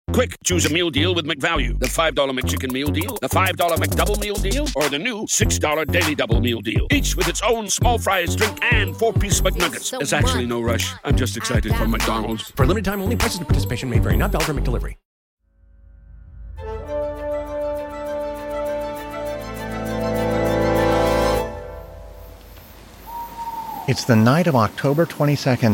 Quick, choose a meal deal with McValue. The $5 McChicken meal deal, the $5 McDouble meal deal, or the new $6 Daily Double meal deal. Each with its own small fries, drink, and 4-piece McNuggets. There's actually no rush. I'm just excited for McDonald's. For limited time only, prices and participation may vary. Not valid for McDelivery. It's the night of October 22nd,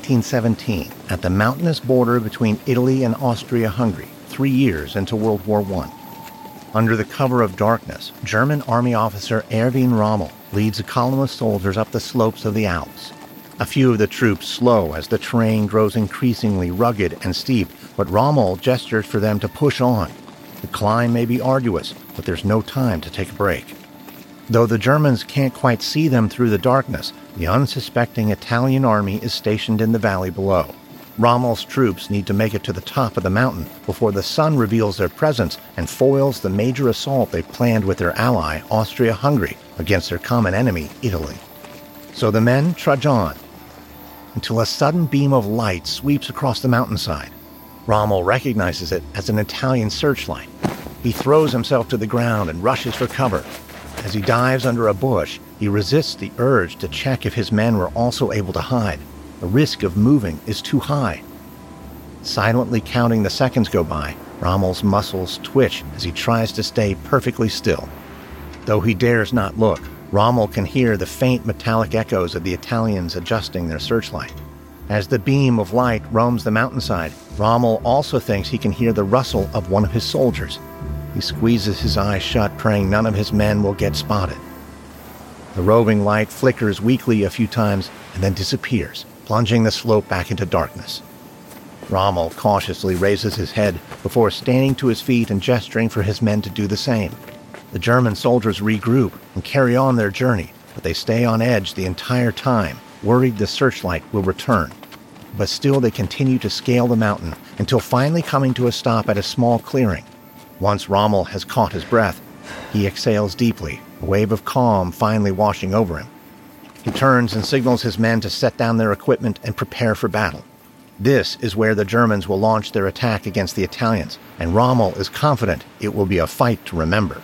1917, at the mountainous border between Italy and Austria-Hungary, 3 years into World War I. Under the cover of darkness, German Army officer Erwin Rommel leads a column of soldiers up the slopes of the Alps. A few of the troops slow as the terrain grows increasingly rugged and steep, but Rommel gestures for them to push on. The climb may be arduous, but there's no time to take a break. Though the Germans can't quite see them through the darkness, the unsuspecting Italian army is stationed in the valley below. Rommel's troops need to make it to the top of the mountain before the sun reveals their presence and foils the major assault they planned with their ally, Austria-Hungary, against their common enemy, Italy. So the men trudge on, until a sudden beam of light sweeps across the mountainside. Rommel recognizes it as an Italian searchlight. He throws himself to the ground and rushes for cover. As he dives under a bush, he resists the urge to check if his men were also able to hide. The risk of moving is too high. Silently counting the seconds go by, Rommel's muscles twitch as he tries to stay perfectly still. Though he dares not look, Rommel can hear the faint metallic echoes of the Italians adjusting their searchlight. As the beam of light roams the mountainside, Rommel also thinks he can hear the rustle of one of his soldiers. He squeezes his eyes shut, praying none of his men will get spotted. The roving light flickers weakly a few times and then disappears, plunging the slope back into darkness. Rommel cautiously raises his head before standing to his feet and gesturing for his men to do the same. The German soldiers regroup and carry on their journey, but they stay on edge the entire time, worried the searchlight will return. But still they continue to scale the mountain until finally coming to a stop at a small clearing. Once Rommel has caught his breath, he exhales deeply, a wave of calm finally washing over him. He turns and signals his men to set down their equipment and prepare for battle. This is where the Germans will launch their attack against the Italians, and Rommel is confident it will be a fight to remember.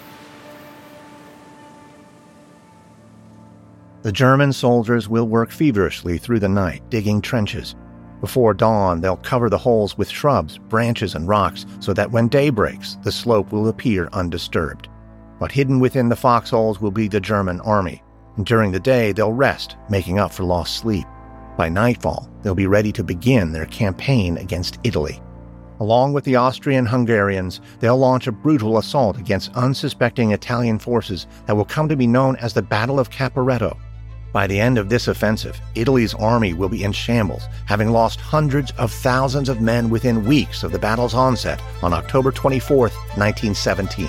The German soldiers will work feverishly through the night, digging trenches. Before dawn, they'll cover the holes with shrubs, branches, and rocks so that when day breaks, the slope will appear undisturbed. But hidden within the foxholes will be the German army. And during the day, they'll rest, making up for lost sleep. By nightfall, they'll be ready to begin their campaign against Italy. Along with the Austrian-Hungarians, they'll launch a brutal assault against unsuspecting Italian forces that will come to be known as the Battle of Caporetto. By the end of this offensive, Italy's army will be in shambles, having lost hundreds of thousands of men within weeks of the battle's onset on October 24, 1917.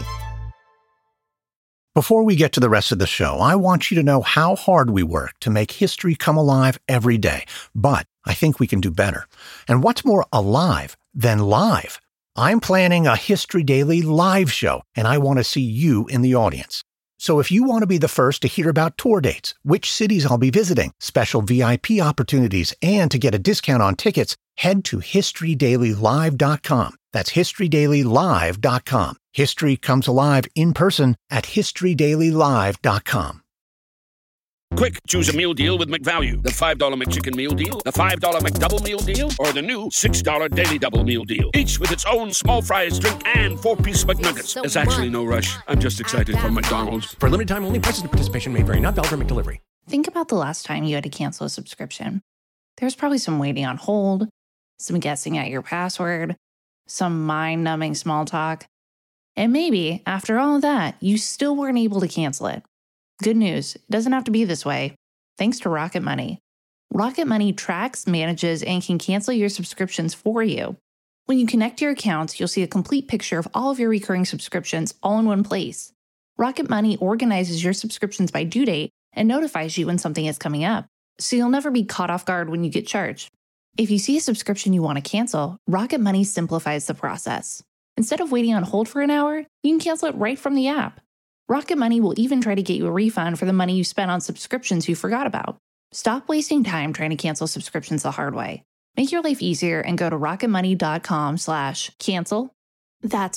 Before we get to the rest of the show, I want you to know how hard we work to make history come alive every day. But I think we can do better. And what's more alive than live? I'm planning a History Daily live show, and I want to see you in the audience. So if you want to be the first to hear about tour dates, which cities I'll be visiting, special VIP opportunities, and to get a discount on tickets, head to HistoryDailyLive.com. That's HistoryDailyLive.com. History comes alive in person at HistoryDailyLive.com. Quick, choose a meal deal with McValue. The $5 McChicken meal deal, the $5 McDouble meal deal, or the new $6 Daily Double meal deal. Each with its own small fries, drink, and 4-piece McNuggets. There's actually no rush. I'm just excited for McDonald's. For limited time only, prices and participation may vary. Not valid for McDelivery. Think about the last time you had to cancel a subscription. There's probably some waiting on hold, some guessing at your password, some mind-numbing small talk. And maybe, after all of that, you still weren't able to cancel it. Good news, it doesn't have to be this way. Thanks to Rocket Money. Rocket Money tracks, manages, and can cancel your subscriptions for you. When you connect your accounts, you'll see a complete picture of all of your recurring subscriptions all in one place. Rocket Money organizes your subscriptions by due date and notifies you when something is coming up, so you'll never be caught off guard when you get charged. If you see a subscription you want to cancel, Rocket Money simplifies the process. Instead of waiting on hold for an hour, you can cancel it right from the app. Rocket Money will even try to get you a refund for the money you spent on subscriptions you forgot about. Stop wasting time trying to cancel subscriptions the hard way. Make your life easier and go to rocketmoney.com/cancel. That's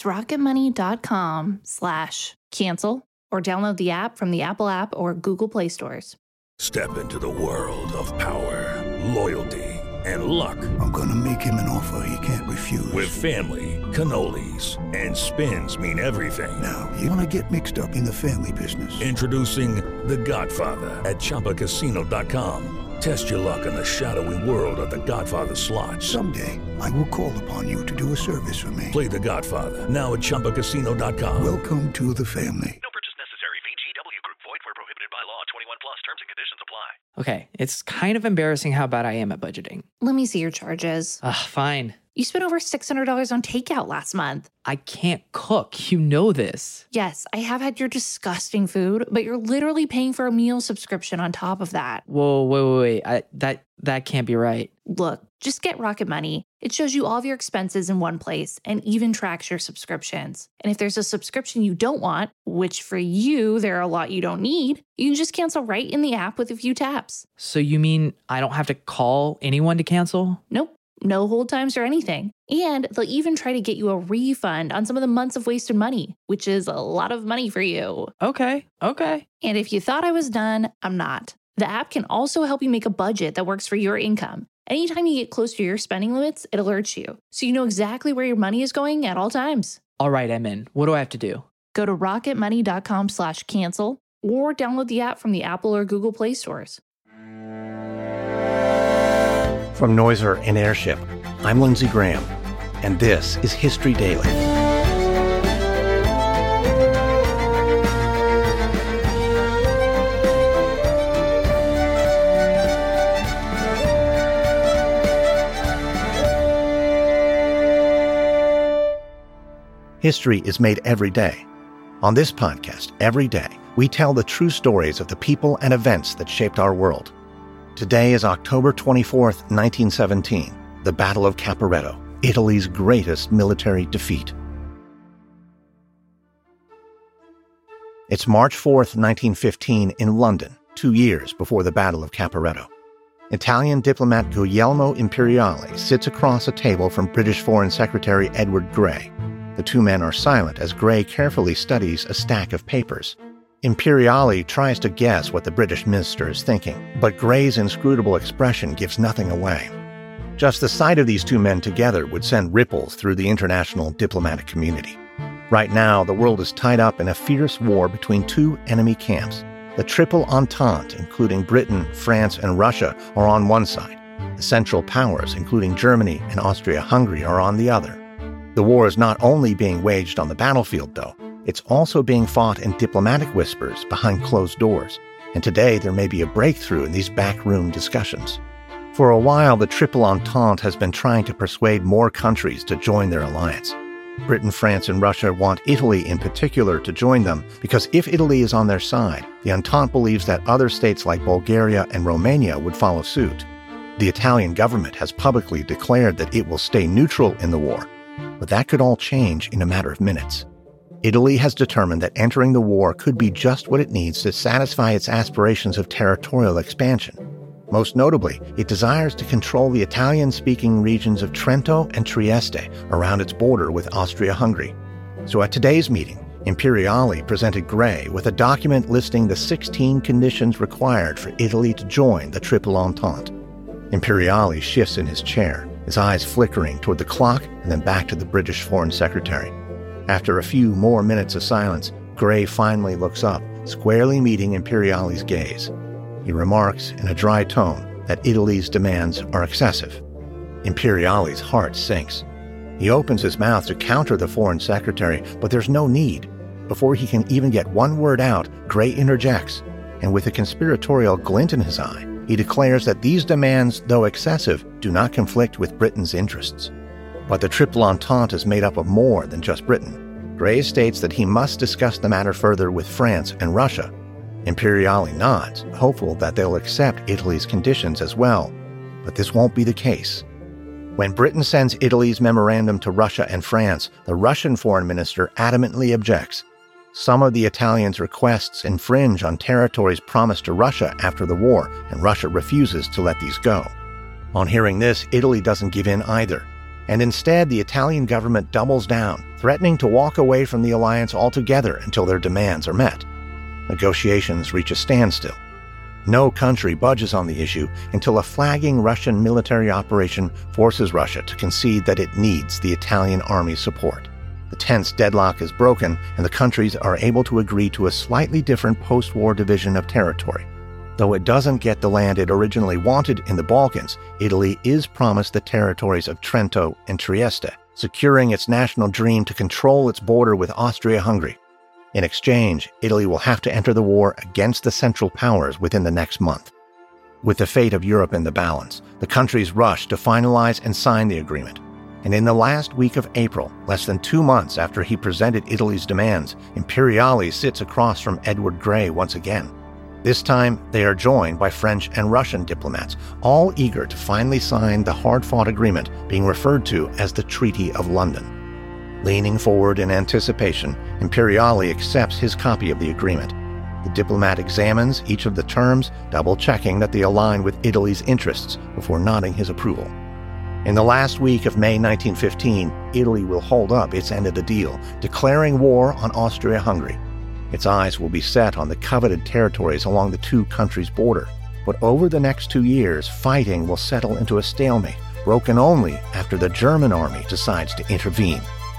rocketmoney.com/cancel, or download the app from the Apple App or Google Play stores. Step into the world of power, loyalty, and luck. I'm gonna make him an offer he can't refuse. With family, cannolis, and spins mean everything. Now, you wanna get mixed up in the family business. Introducing The Godfather at ChumbaCasino.com. Test your luck in the shadowy world of The Godfather slot. Someday, I will call upon you to do a service for me. Play The Godfather now at ChumbaCasino.com. Welcome to the family. No purchase necessary. VGW Group. Void where prohibited by law. 21 plus. Terms and conditions apply. Okay, it's kind of embarrassing how bad I am at budgeting. Let me see your charges. Fine. You spent over $600 on takeout last month. I can't cook. You know this. Yes, I have had your disgusting food, but you're literally paying for a meal subscription on top of that. Whoa, wait. That can't be right. Look, just get Rocket Money. It shows you all of your expenses in one place and even tracks your subscriptions. And if there's a subscription you don't want, which for you, there are a lot you don't need, you can just cancel right in the app with a few taps. So you mean I don't have to call anyone to cancel? Nope. No hold times or anything. And they'll even try to get you a refund on some of the months of wasted money, which is a lot of money for you. Okay. And if you thought I was done, I'm not. The app can also help you make a budget that works for your income. Anytime you get close to your spending limits, it alerts you, so you know exactly where your money is going at all times. All right, I'm in. What do I have to do? Go to rocketmoney.com/cancel or download the app from the Apple or Google Play stores. From Noiser and Airship, I'm Lindsey Graham, and this is History Daily. History is made every day. On this podcast, every day, we tell the true stories of the people and events that shaped our world. Today is October 24th, 1917, the Battle of Caporetto, Italy's greatest military defeat. It's March 4th, 1915, in London, 2 years before the Battle of Caporetto. Italian diplomat Guglielmo Imperiale sits across a table from British Foreign Secretary Edward Grey. The two men are silent as Grey carefully studies a stack of papers. Imperiale tries to guess what the British minister is thinking, but Grey's inscrutable expression gives nothing away. Just the sight of these two men together would send ripples through the international diplomatic community. Right now, the world is tied up in a fierce war between two enemy camps. The Triple Entente, including Britain, France, and Russia, are on one side. The Central Powers, including Germany and Austria-Hungary, are on the other. The war is not only being waged on the battlefield, though. It's also being fought in diplomatic whispers behind closed doors, and today there may be a breakthrough in these backroom discussions. For a while, the Triple Entente has been trying to persuade more countries to join their alliance. Britain, France, and Russia want Italy in particular to join them because if Italy is on their side, the Entente believes that other states like Bulgaria and Romania would follow suit. The Italian government has publicly declared that it will stay neutral in the war, but that could all change in a matter of minutes. Italy has determined that entering the war could be just what it needs to satisfy its aspirations of territorial expansion. Most notably, it desires to control the Italian-speaking regions of Trento and Trieste around its border with Austria-Hungary. So at today's meeting, Imperiale presented Grey with a document listing the 16 conditions required for Italy to join the Triple Entente. Imperiale shifts in his chair, his eyes flickering toward the clock and then back to the British Foreign Secretary. After a few more minutes of silence, Grey finally looks up, squarely meeting Imperiale's gaze. He remarks in a dry tone that Italy's demands are excessive. Imperiale's heart sinks. He opens his mouth to counter the Foreign Secretary, but there's no need. Before he can even get one word out, Grey interjects, and with a conspiratorial glint in his eye, he declares that these demands, though excessive, do not conflict with Britain's interests. But the Triple Entente is made up of more than just Britain. Grey states that he must discuss the matter further with France and Russia. Imperiale nods, hopeful that they'll accept Italy's conditions as well. But this won't be the case. When Britain sends Italy's memorandum to Russia and France, the Russian foreign minister adamantly objects. Some of the Italians' requests infringe on territories promised to Russia after the war, and Russia refuses to let these go. On hearing this, Italy doesn't give in either, and instead the Italian government doubles down, threatening to walk away from the alliance altogether until their demands are met. Negotiations reach a standstill. No country budges on the issue until a flagging Russian military operation forces Russia to concede that it needs the Italian army's support. The tense deadlock is broken, and the countries are able to agree to a slightly different post-war division of territory. Though it doesn't get the land it originally wanted in the Balkans, Italy is promised the territories of Trento and Trieste, securing its national dream to control its border with Austria-Hungary. In exchange, Italy will have to enter the war against the Central Powers within the next month. With the fate of Europe in the balance, the countries rush to finalize and sign the agreement. And in the last week of April, less than 2 months after he presented Italy's demands, Imperiali sits across from Edward Grey once again. This time, they are joined by French and Russian diplomats, all eager to finally sign the hard-fought agreement being referred to as the Treaty of London. Leaning forward in anticipation, Imperiali accepts his copy of the agreement. The diplomat examines each of the terms, double-checking that they align with Italy's interests before nodding his approval. In the last week of May 1915, Italy will hold up its end of the deal, declaring war on Austria-Hungary. Its eyes will be set on the coveted territories along the two countries' border. But over the next 2 years, fighting will settle into a stalemate, broken only after the German army decides to intervene.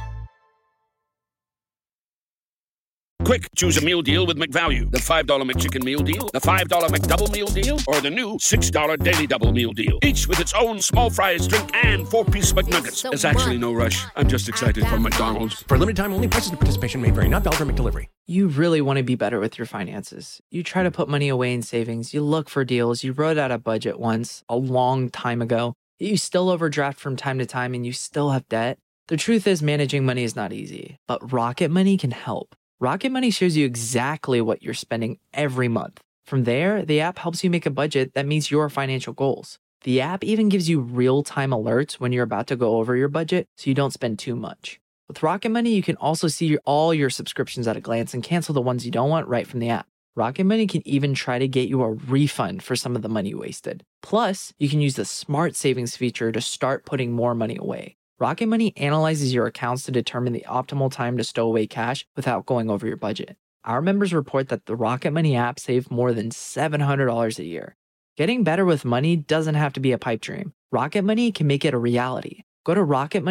Quick, choose a meal deal with McValue. The $5 McChicken meal deal, the $5 McDouble meal deal, or the new $6 Daily Double meal deal. Each with its own small fries, drink, and 4-piece McNuggets. There's actually no rush. I'm just excited for McDonald's. For a limited time only, prices and participation may vary. Not valid for McDelivery. You really want to be better with your finances. You try to put money away in savings. You look for deals. You wrote out a budget once, a long time ago. You still overdraft from time to time and you still have debt. The truth is managing money is not easy, but Rocket Money can help. Rocket Money shows you exactly what you're spending every month. From there, the app helps you make a budget that meets your financial goals. The app even gives you real-time alerts when you're about to go over your budget so you don't spend too much. With Rocket Money, you can also see all your subscriptions at a glance and cancel the ones you don't want right from the app. Rocket Money can even try to get you a refund for some of the money wasted. Plus, you can use the Smart Savings feature to start putting more money away. Rocket Money analyzes your accounts to determine the optimal time to stow away cash without going over your budget. Our members report that the Rocket Money app saved more than $700 a year. Getting better with money doesn't have to be a pipe dream. Rocket Money can make it a reality. Go to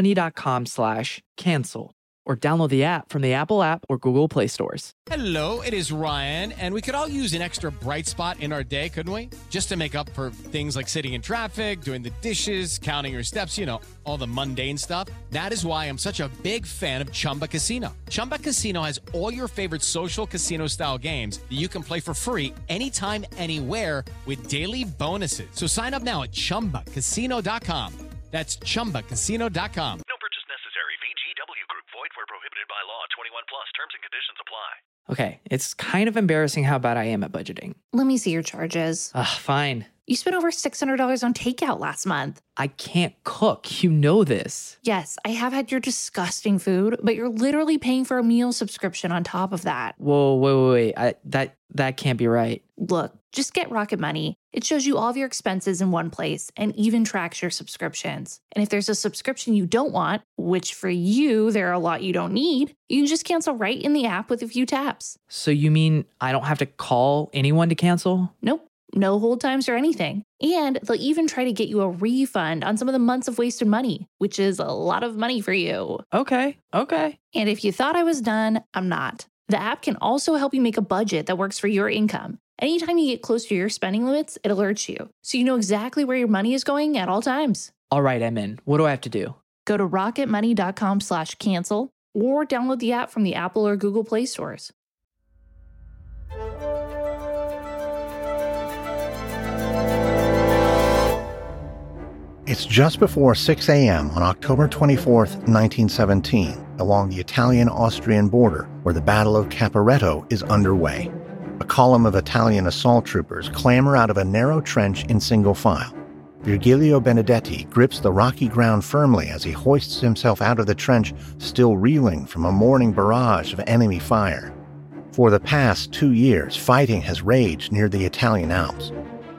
rocketmoney.com/cancel or download the app from the Apple app or Google Play stores. Hello, it is Ryan, and we could all use an extra bright spot in our day, couldn't we? Just to make up for things like sitting in traffic, doing the dishes, counting your steps, you know, all the mundane stuff. That is why I'm such a big fan of Chumba Casino. Chumba Casino has all your favorite social casino-style games that you can play for free anytime, anywhere with daily bonuses. So sign up now at ChumbaCasino.com. That's ChumbaCasino.com. No purchase necessary. VGW Group. Void where prohibited by law. 21 plus. Terms and conditions apply. Okay, it's kind of embarrassing how bad I am at budgeting. Let me see your charges. Fine. You spent over $600 on takeout last month. I can't cook. You know this. Yes, I have had your disgusting food, but you're literally paying for a meal subscription on top of that. Whoa, wait. That can't be right. Look, just get Rocket Money. It shows you all of your expenses in one place and even tracks your subscriptions. And if there's a subscription you don't want, which for you, there are a lot you don't need, you can just cancel right in the app with a few taps. So you mean I don't have to call anyone to cancel? Nope. No hold times or anything. And they'll even try to get you a refund on some of the months of wasted money, which is a lot of money for you. Okay. And if you thought I was done, I'm not. The app can also help you make a budget that works for your income. Anytime you get close to your spending limits, it alerts you, so you know exactly where your money is going at all times. All right, I'm in. What do I have to do? Go to rocketmoney.com/cancel or download the app from the Apple or Google Play stores. It's just before 6 a.m. on October 24th, 1917, along the Italian-Austrian border where the Battle of Caporetto is underway. A column of Italian assault troopers clamber out of a narrow trench in single file. Virgilio Benedetti grips the rocky ground firmly as he hoists himself out of the trench, still reeling from a morning barrage of enemy fire. For the past 2 years, fighting has raged near the Italian Alps.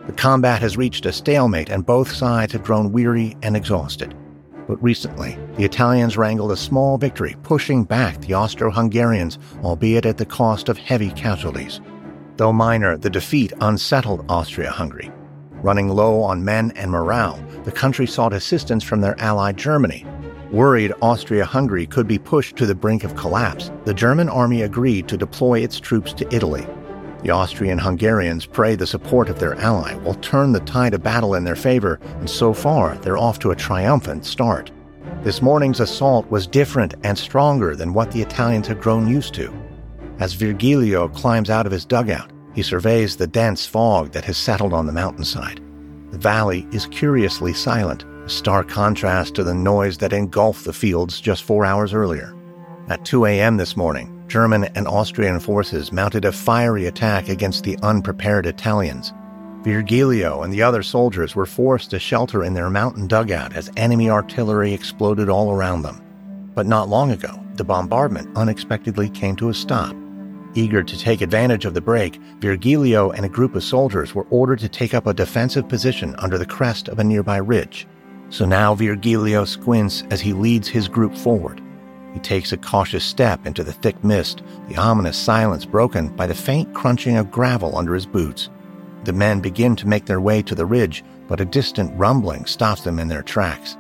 The combat has reached a stalemate and both sides have grown weary and exhausted. But recently, the Italians wrangled a small victory, pushing back the Austro-Hungarians, albeit at the cost of heavy casualties. Though minor, the defeat unsettled Austria-Hungary. Running low on men and morale, the country sought assistance from their ally Germany. Worried Austria-Hungary could be pushed to the brink of collapse, the German army agreed to deploy its troops to Italy. The Austrian-Hungarians pray the support of their ally will turn the tide of battle in their favor, and so far they're off to a triumphant start. This morning's assault was different and stronger than what the Italians had grown used to. As Virgilio climbs out of his dugout, he surveys the dense fog that has settled on the mountainside. The valley is curiously silent, a stark contrast to the noise that engulfed the fields just 4 hours earlier. At 2 a.m. this morning, German and Austrian forces mounted a fiery attack against the unprepared Italians. Virgilio and the other soldiers were forced to shelter in their mountain dugout as enemy artillery exploded all around them. But not long ago, the bombardment unexpectedly came to a stop. Eager to take advantage of the break, Virgilio and a group of soldiers were ordered to take up a defensive position under the crest of a nearby ridge. So now Virgilio squints as he leads his group forward. He takes a cautious step into the thick mist, the ominous silence broken by the faint crunching of gravel under his boots. The men begin to make their way to the ridge, but a distant rumbling stops them in their tracks.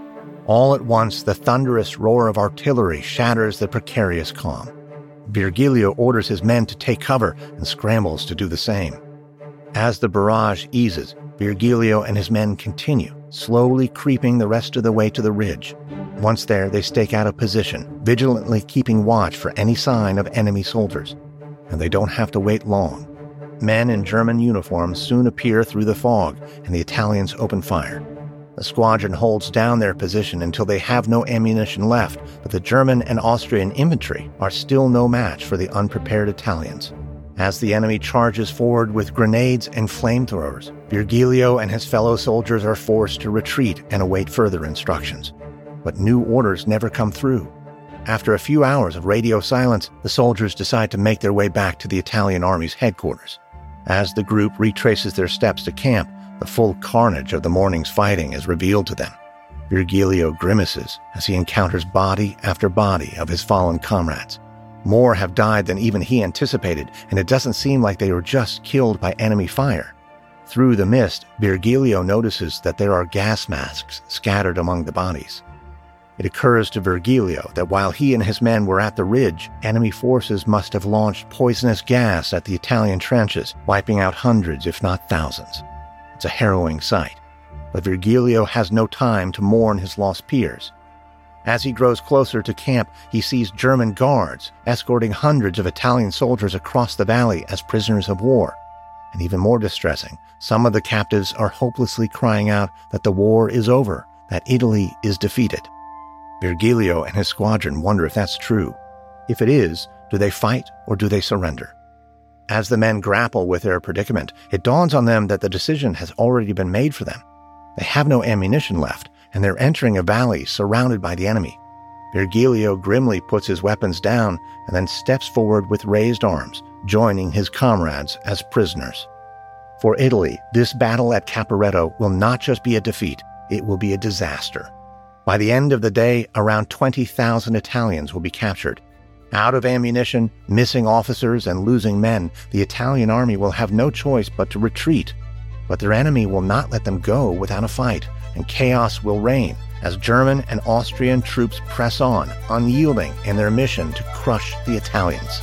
All at once, the thunderous roar of artillery shatters the precarious calm. Virgilio orders his men to take cover and scrambles to do the same. As the barrage eases, Virgilio and his men continue, slowly creeping the rest of the way to the ridge. Once there, they stake out a position, vigilantly keeping watch for any sign of enemy soldiers. And they don't have to wait long. Men in German uniforms soon appear through the fog, and the Italians open fire. The squadron holds down their position until they have no ammunition left, but the German and Austrian infantry are still no match for the unprepared Italians. As the enemy charges forward with grenades and flamethrowers, Virgilio and his fellow soldiers are forced to retreat and await further instructions. But new orders never come through. After a few hours of radio silence, the soldiers decide to make their way back to the Italian army's headquarters. As the group retraces their steps to camp, the full carnage of the morning's fighting is revealed to them. Virgilio grimaces as he encounters body after body of his fallen comrades. More have died than even he anticipated, and it doesn't seem like they were just killed by enemy fire. Through the mist, Virgilio notices that there are gas masks scattered among the bodies. It occurs to Virgilio that while he and his men were at the ridge, enemy forces must have launched poisonous gas at the Italian trenches, wiping out hundreds, if not thousands. It's a harrowing sight, but Virgilio has no time to mourn his lost peers. As he grows closer to camp, he sees German guards escorting hundreds of Italian soldiers across the valley as prisoners of war. And even more distressing, some of the captives are hopelessly crying out that the war is over, that Italy is defeated. Virgilio and his squadron wonder if that's true. If it is, do they fight or do they surrender? As the men grapple with their predicament, it dawns on them that the decision has already been made for them. They have no ammunition left, and they're entering a valley surrounded by the enemy. Virgilio grimly puts his weapons down and then steps forward with raised arms, joining his comrades as prisoners. For Italy, this battle at Caporetto will not just be a defeat, it will be a disaster. By the end of the day, around 20,000 Italians will be captured. Out of ammunition, missing officers, and losing men, the Italian army will have no choice but to retreat. But their enemy will not let them go without a fight, and chaos will reign as German and Austrian troops press on, unyielding in their mission to crush the Italians.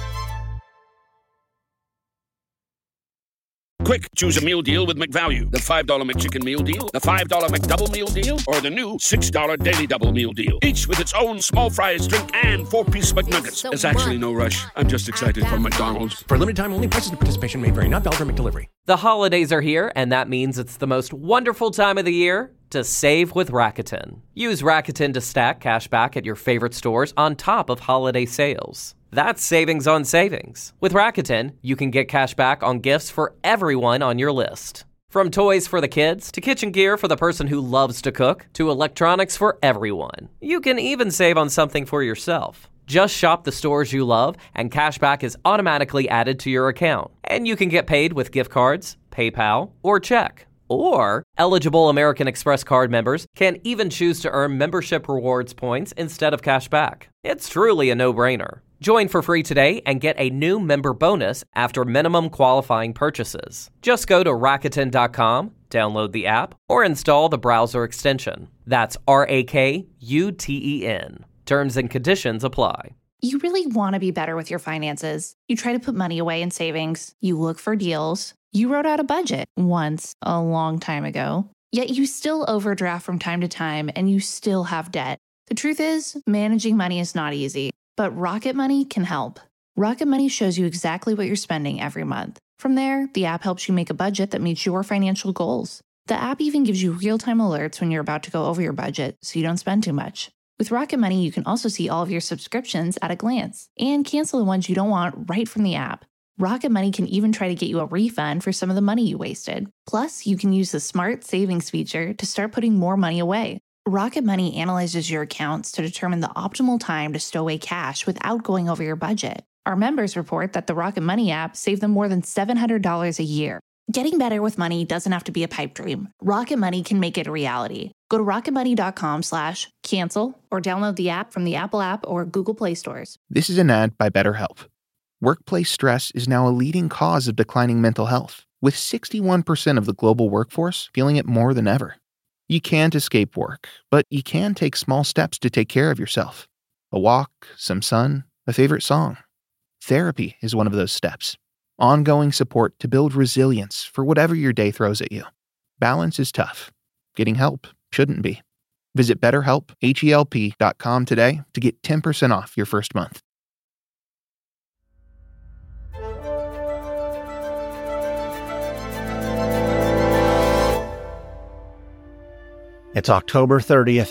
Quick, choose a meal deal with McValue. The $5 McChicken Meal Deal, the $5 McDouble Meal Deal, or the new $6 Daily Double Meal Deal. Each with its own small fries, drink, and 4-piece McNuggets. There's actually no rush. I'm just excited for McDonald's. For limited time only, prices and participation may vary. Not valid for McDelivery. The holidays are here, and that means it's the most wonderful time of the year to save with Rakuten. Use Rakuten to stack cash back at your favorite stores on top of holiday sales. That's savings on savings. With Rakuten, you can get cash back on gifts for everyone on your list. From toys for the kids, to kitchen gear for the person who loves to cook, to electronics for everyone. You can even save on something for yourself. Just shop the stores you love, and cash back is automatically added to your account. And you can get paid with gift cards, PayPal, or check. Or, eligible American Express card members can even choose to earn membership rewards points instead of cash back. It's truly a no-brainer. Join for free today and get a new member bonus after minimum qualifying purchases. Just go to Rakuten.com, download the app, or install the browser extension. That's RAKUTEN. Terms and conditions apply. You really want to be better with your finances. You try to put money away in savings. You look for deals. You wrote out a budget once a long time ago. Yet you still overdraft from time to time and you still have debt. The truth is, managing money is not easy. But Rocket Money can help. Rocket Money shows you exactly what you're spending every month. From there, the app helps you make a budget that meets your financial goals. The app even gives you real-time alerts when you're about to go over your budget so you don't spend too much. With Rocket Money, you can also see all of your subscriptions at a glance and cancel the ones you don't want right from the app. Rocket Money can even try to get you a refund for some of the money you wasted. Plus, you can use the Smart Savings feature to start putting more money away. Rocket Money analyzes your accounts to determine the optimal time to stow away cash without going over your budget. Our members report that the Rocket Money app saved them more than $700 a year. Getting better with money doesn't have to be a pipe dream. Rocket Money can make it a reality. Go to rocketmoney.com/cancel or download the app from the Apple App or Google Play stores. This is an ad by BetterHelp. Workplace stress is now a leading cause of declining mental health, with 61% of the global workforce feeling it more than ever. You can't escape work, but you can take small steps to take care of yourself. A walk, some sun, a favorite song. Therapy is one of those steps. Ongoing support to build resilience for whatever your day throws at you. Balance is tough. Getting help shouldn't be. Visit BetterHelp.com today to get 10% off your first month. It's October 30th,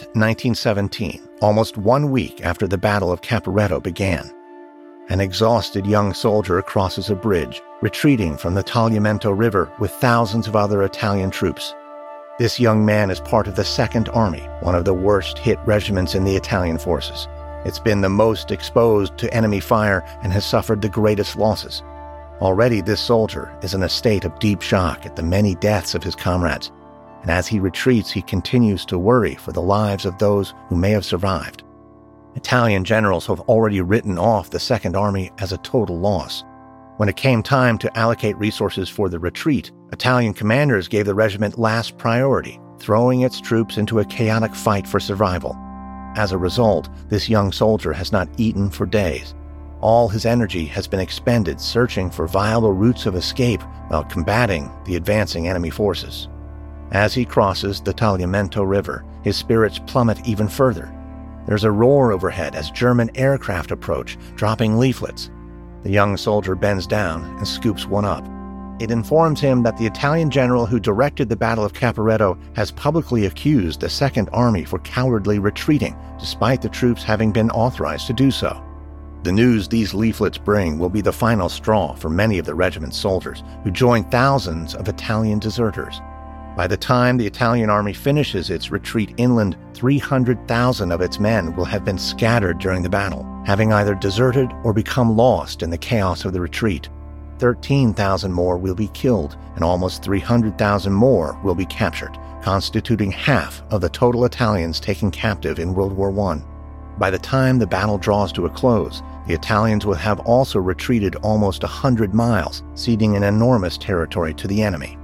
1917, almost 1 week after the Battle of Caporetto began. An exhausted young soldier crosses a bridge, retreating from the Tagliamento River with thousands of other Italian troops. This young man is part of the Second Army, one of the worst-hit regiments in the Italian forces. It's been the most exposed to enemy fire and has suffered the greatest losses. Already this soldier is in a state of deep shock at the many deaths of his comrades. And as he retreats, he continues to worry for the lives of those who may have survived. Italian generals have already written off the Second Army as a total loss. When it came time to allocate resources for the retreat, Italian commanders gave the regiment last priority, throwing its troops into a chaotic fight for survival. As a result, this young soldier has not eaten for days. All his energy has been expended searching for viable routes of escape while combating the advancing enemy forces. As he crosses the Tagliamento River, his spirits plummet even further. There's a roar overhead as German aircraft approach, dropping leaflets. The young soldier bends down and scoops one up. It informs him that the Italian general who directed the Battle of Caporetto has publicly accused the Second Army for cowardly retreating, despite the troops having been authorized to do so. The news these leaflets bring will be the final straw for many of the regiment's soldiers, who join thousands of Italian deserters. By the time the Italian army finishes its retreat inland, 300,000 of its men will have been scattered during the battle, having either deserted or become lost in the chaos of the retreat. 13,000 more will be killed, and almost 300,000 more will be captured, constituting half of the total Italians taken captive in World War I. By the time the battle draws to a close, the Italians will have also retreated almost 100 miles, ceding an enormous territory to the enemy.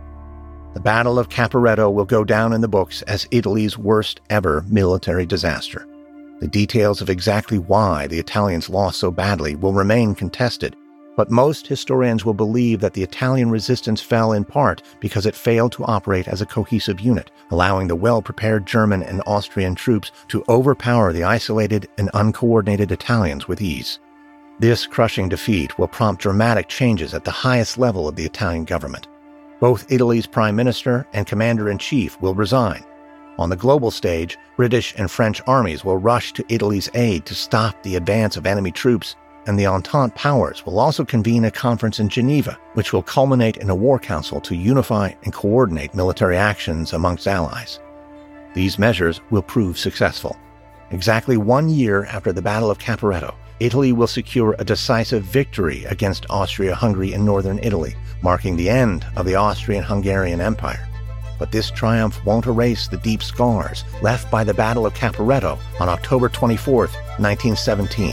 The Battle of Caporetto will go down in the books as Italy's worst ever military disaster. The details of exactly why the Italians lost so badly will remain contested, but most historians will believe that the Italian resistance fell in part because it failed to operate as a cohesive unit, allowing the well-prepared German and Austrian troops to overpower the isolated and uncoordinated Italians with ease. This crushing defeat will prompt dramatic changes at the highest level of the Italian government. Both Italy's prime minister and commander-in-chief will resign. On the global stage, British and French armies will rush to Italy's aid to stop the advance of enemy troops, and the Entente powers will also convene a conference in Geneva, which will culminate in a war council to unify and coordinate military actions amongst allies. These measures will prove successful. Exactly 1 year after the Battle of Caporetto, Italy will secure a decisive victory against Austria-Hungary in northern Italy, marking the end of the Austrian-Hungarian Empire. But this triumph won't erase the deep scars left by the Battle of Caporetto on October 24, 1917.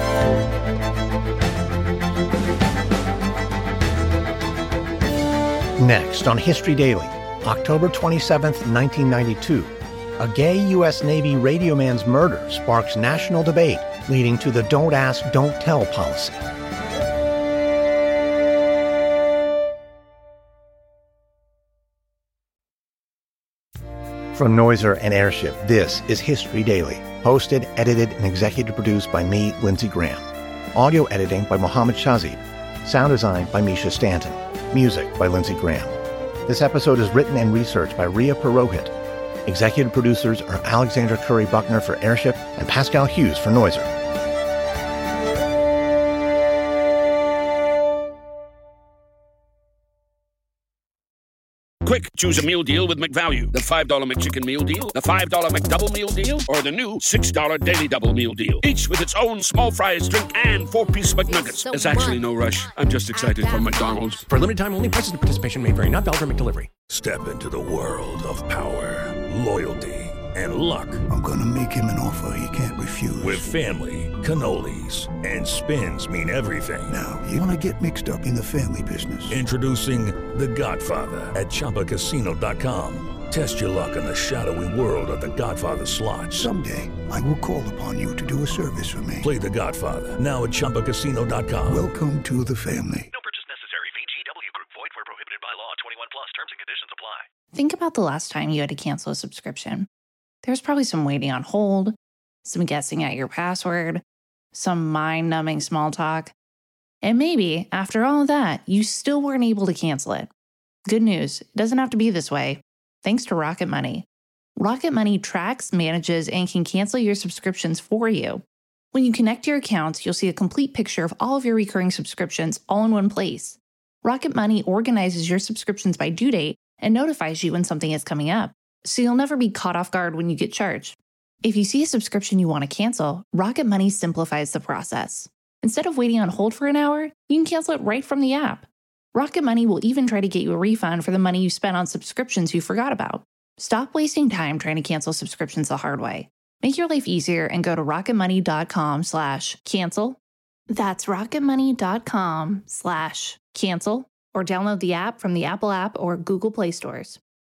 Next on History Daily, October 27, 1992, a gay U.S. Navy radioman's murder sparks national debate, leading to the Don't Ask, Don't Tell policy. From Noiser and Airship, this is History Daily, hosted, edited, and executive produced by me, Lindsey Graham. Audio editing by Mohammed Shazib. Sound design by Misha Stanton. Music by Lindsey Graham. This episode is written and researched by Ria Purohit. Executive producers are Alexandra Curry-Buckner for Airship and Pascal Hughes for Noiser. Quick, choose a meal deal with McValue. The $5 McChicken meal deal, the $5 McDouble meal deal, or the new $6 Daily Double meal deal. Each with its own small fries, drink, and 4-piece McNuggets. There's actually no rush. I'm just excited for McDonald's. For limited time only, prices and participation may vary. Not valid for McDelivery. Step into the world of power, loyalty, and luck. I'm gonna make him an offer he can't refuse. With family, cannolis, and spins mean everything. Now, you wanna get mixed up in the family business. Introducing The Godfather at ChumbaCasino.com. Test your luck in the shadowy world of The Godfather slot. Someday, I will call upon you to do a service for me. Play The Godfather now at ChumbaCasino.com. Welcome to the family. No purchase necessary. VGW Group. Void where prohibited by law. 21 plus. Terms and conditions apply. Think about the last time you had to cancel a subscription. There's probably some waiting on hold, some guessing at your password, some mind-numbing small talk. And maybe, after all of that, you still weren't able to cancel it. Good news, it doesn't have to be this way. Thanks to Rocket Money. Rocket Money tracks, manages, and can cancel your subscriptions for you. When you connect your accounts, you'll see a complete picture of all of your recurring subscriptions all in one place. Rocket Money organizes your subscriptions by due date and notifies you when something is coming up, so you'll never be caught off guard when you get charged. If you see a subscription you want to cancel, Rocket Money simplifies the process. Instead of waiting on hold for an hour, you can cancel it right from the app. Rocket Money will even try to get you a refund for the money you spent on subscriptions you forgot about. Stop wasting time trying to cancel subscriptions the hard way. Make your life easier and go to rocketmoney.com/cancel. That's rocketmoney.com/cancel, or download the app from the Apple App or Google Play stores.